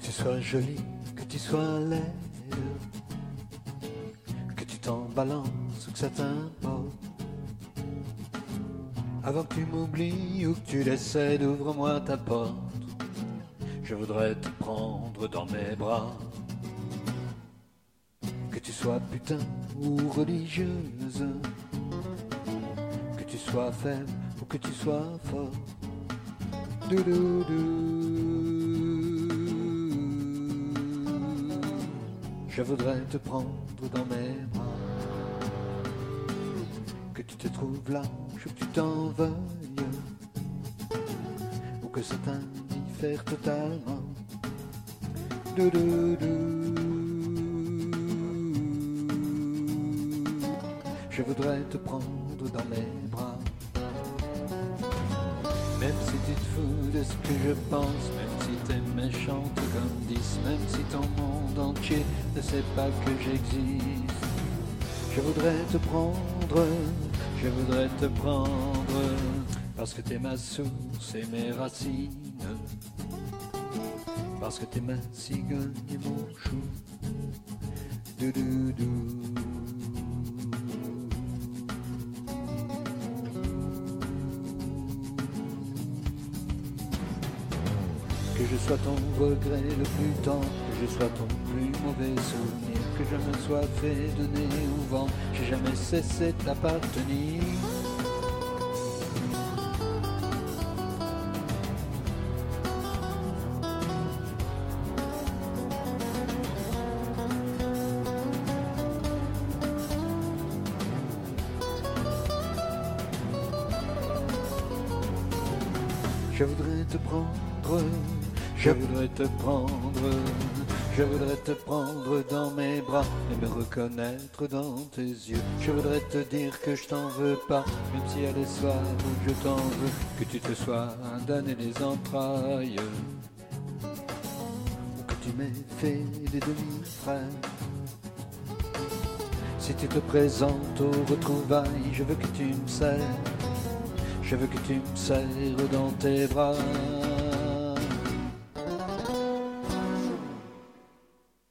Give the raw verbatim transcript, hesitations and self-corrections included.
tu sois jolie, que tu sois laide, que tu t'en balances ou que ça t'importe. Avant que tu m'oublies ou que tu décèdes, ouvre-moi ta porte. Je voudrais te prendre dans mes bras. Que tu sois putain ou religieuse, que tu sois faible ou que tu sois fort. Doudoudou. Je voudrais te prendre dans mes bras. Que tu te trouves lâche ou que tu t'en veuilles, ou que ça t'indiffère totalement. Doudoudou. Je voudrais te prendre dans mes bras. Même si tu te fous de ce que je pense, même si t'es méchante comme dix, même si ton monde entier ne sait pas que j'existe, je voudrais te prendre, je voudrais te prendre, parce que t'es ma source et mes racines, parce que t'es ma cigogne et mon chou. Doudoudou. Que je sois ton regret le plus tendre, que je sois ton plus mauvais souvenir, que je me sois fait donner au vent, j'ai jamais cessé de t'appartenir. Je voudrais te prendre, je voudrais te prendre, je voudrais te prendre dans mes bras et me reconnaître dans tes yeux. Je voudrais te dire que je t'en veux pas, même s'il y a des soirs où je t'en veux, que tu te sois donné les entrailles, ou que tu m'aies fait des demi-frères. Si tu te présentes aux retrouvailles, je veux que tu me serres, je veux que tu me serres dans tes bras.